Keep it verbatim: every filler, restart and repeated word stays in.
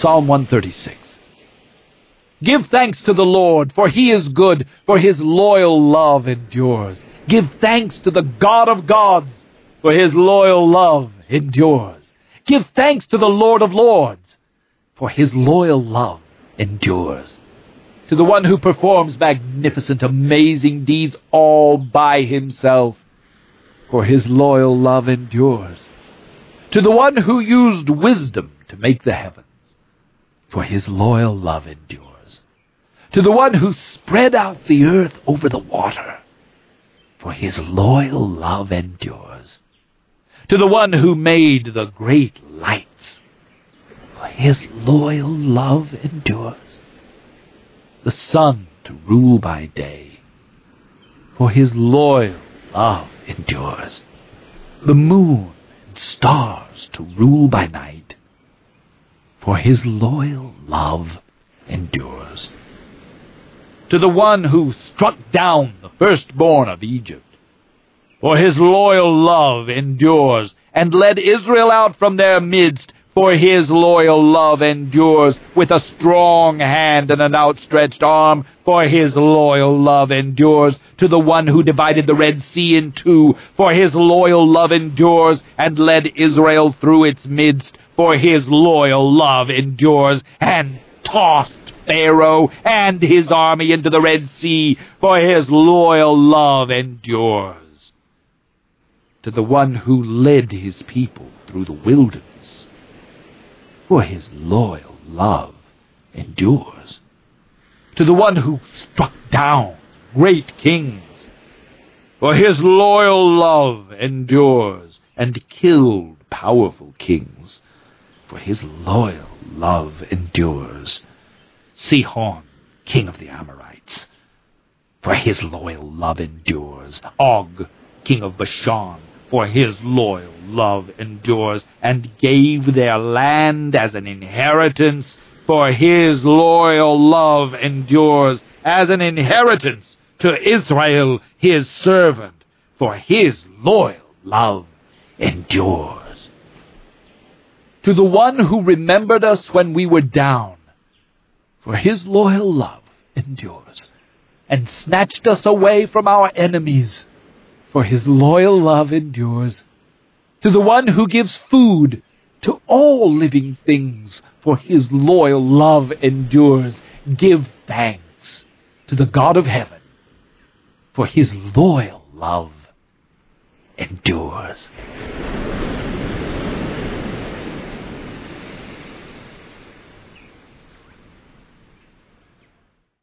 Psalm one thirty-six. Give thanks to the Lord, for he is good, for his loyal love endures. Give thanks to the God of gods, for his loyal love endures. Give thanks to the Lord of lords, for his loyal love endures. To the one who performs magnificent, amazing deeds all by himself, for his loyal love endures. To the one who used wisdom to make the heavens, for his loyal love endures. To the one who spread out the earth over the water, for his loyal love endures. To the one who made the great lights, for his loyal love endures. The sun to rule by day, for his loyal love endures. The moon and stars to rule by night, for his loyal love endures. To the one who struck down the firstborn of Egypt, for his loyal love endures, and led Israel out from their midst, for his loyal love endures, with a strong hand and an outstretched arm, for his loyal love endures. To the one who divided the Red Sea in two, for his loyal love endures, and led Israel through its midst, for his loyal love endures, and tossed Pharaoh and his army into the Red Sea, for his loyal love endures. To the one who led his people through the wilderness, for his loyal love endures. To the one who struck down great kings, for his loyal love endures, and killed powerful kings, for his loyal love endures. Sihon, king of the Amorites, for his loyal love endures. Og, king of Bashan, for his loyal love endures, and gave their land as an inheritance, for his loyal love endures, as an inheritance to Israel his servant, for his loyal love endures. To the one who remembered us when we were down, for his loyal love endures, and snatched us away from our enemies, for his loyal love endures. To the one who gives food to all living things, for his loyal love endures. Give thanks to the God of heaven, for his loyal love endures.